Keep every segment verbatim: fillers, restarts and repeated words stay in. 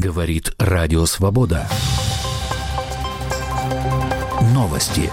Говорит Радио Свобода. Новости.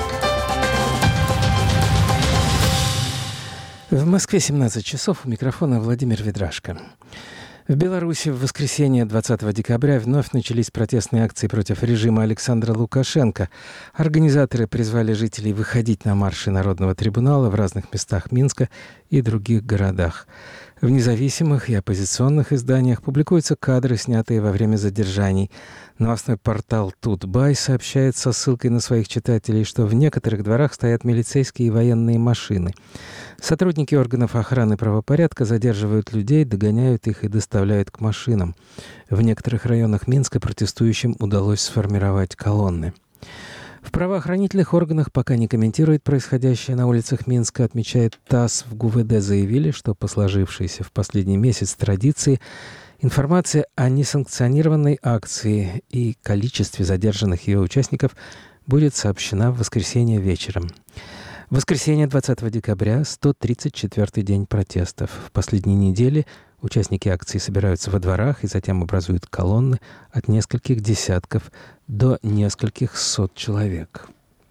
В Москве семнадцать часов. У микрофона Владимир Ведрашко. В Беларуси в воскресенье двадцатого декабря вновь начались протестные акции против режима Александра Лукашенко. Организаторы призвали жителей выходить на марши Народного трибунала в разных местах Минска и других городах. В независимых и оппозиционных изданиях публикуются кадры, снятые во время задержаний. Новостной портал «Тутбай» сообщает со ссылкой на своих читателей, что в некоторых дворах стоят милицейские и военные машины. Сотрудники органов охраны правопорядка задерживают людей, догоняют их и доставляют к машинам. В некоторых районах Минска протестующим удалось сформировать колонны. В правоохранительных органах пока не комментирует происходящее на улицах Минска, отмечает ТАСС. В ГУВД заявили, что по сложившейся в последний месяц традиции информация о несанкционированной акции и количестве задержанных ее участников будет сообщена в воскресенье вечером. В воскресенье двадцатого декабря сто тридцать четвёртый день протестов. В последние недели участники акции собираются во дворах и затем образуют колонны от нескольких десятков до нескольких сот человек.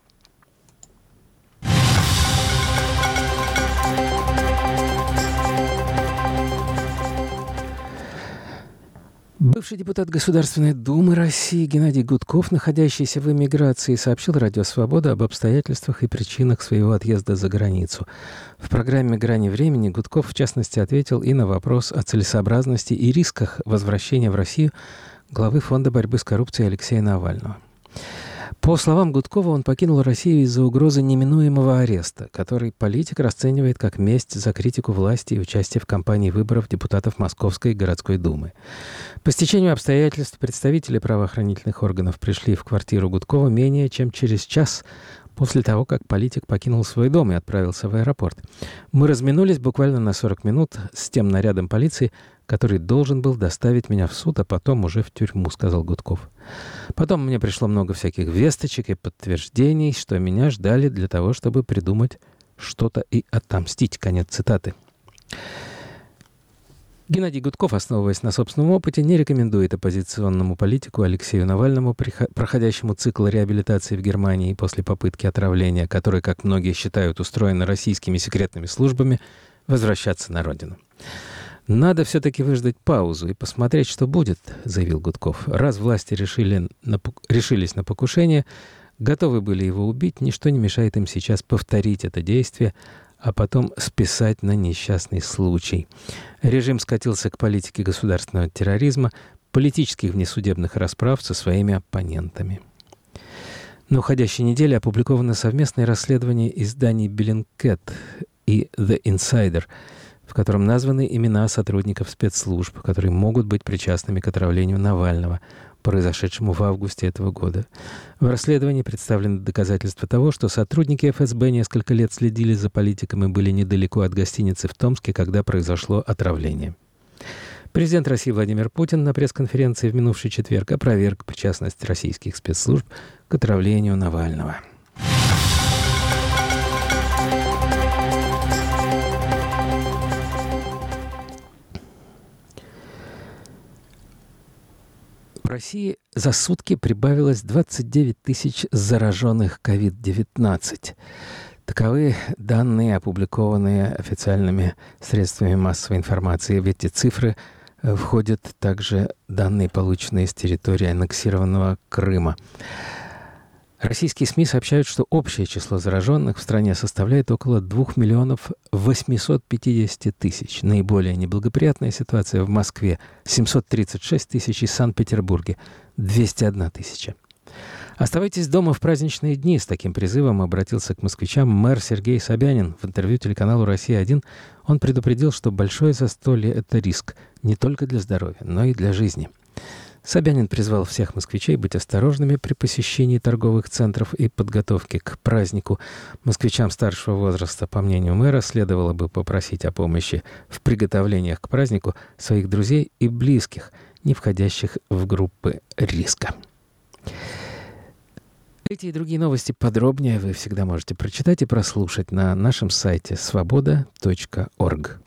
Бывший депутат Государственной Думы России Геннадий Гудков, находящийся в эмиграции, сообщил Радио Свобода об обстоятельствах и причинах своего отъезда за границу. В программе «Грани времени» Гудков, в частности, ответил и на вопрос о целесообразности и рисках возвращения в Россию главы Фонда борьбы с коррупцией Алексея Навального. По словам Гудкова, он покинул Россию из-за угрозы неминуемого ареста, который политик расценивает как месть за критику власти и участие в кампании выборов депутатов Московской городской думы. По стечению обстоятельств представители правоохранительных органов пришли в квартиру Гудкова менее чем через час после того, как политик покинул свой дом и отправился в аэропорт. Мы разминулись буквально на сорок минут с тем нарядом полиции, который должен был доставить меня в суд, а потом уже в тюрьму, сказал Гудков. Потом мне пришло много всяких весточек и подтверждений, что меня ждали для того, чтобы придумать что-то и отомстить. Конец цитаты. Геннадий Гудков, основываясь на собственном опыте, не рекомендует оппозиционному политику Алексею Навальному, проходящему цикл реабилитации в Германии после попытки отравления, который, как многие считают, устроен российскими секретными службами, возвращаться на родину. «Надо все-таки выждать паузу и посмотреть, что будет», — заявил Гудков. «Раз власти решили на, решились на покушение, готовы были его убить, ничто не мешает им сейчас повторить это действие, а потом списать на несчастный случай. Режим скатился к политике государственного терроризма, политических внесудебных расправ со своими оппонентами». На уходящей неделе опубликовано совместное расследование изданий Bellingcat и The Insider, в котором названы имена сотрудников спецслужб, которые могут быть причастными к отравлению Навального, произошедшему в августе этого года. В расследовании представлены доказательства того, что сотрудники эф эс бэ несколько лет следили за политиком и были недалеко от гостиницы в Томске, когда произошло отравление. Президент России Владимир Путин на пресс-конференции в минувший четверг опроверг причастность российских спецслужб к отравлению Навального. В России за сутки прибавилось двадцать девять тысяч зараженных ковид девятнадцать. Таковы данные, опубликованные официальными средствами массовой информации. В эти цифры входят также данные, полученные с территории аннексированного Крыма. Российские СМИ сообщают, что общее число зараженных в стране составляет около двух миллионов восьмисот пятидесяти тысяч. Наиболее неблагоприятная ситуация в Москве – семьсот тридцать шесть тысяч, и Санкт-Петербурге – двести одна тысяча. Оставайтесь дома в праздничные дни. С таким призывом обратился к москвичам мэр Сергей Собянин. В интервью телеканалу «Россия один» он предупредил, что большое застолье – это риск не только для здоровья, но и для жизни. Собянин призвал всех москвичей быть осторожными при посещении торговых центров и подготовке к празднику. Москвичам старшего возраста, по мнению мэра, следовало бы попросить о помощи в приготовлениях к празднику своих друзей и близких, не входящих в группы риска. Эти и другие новости подробнее вы всегда можете прочитать и прослушать на нашем сайте свобода точка орг.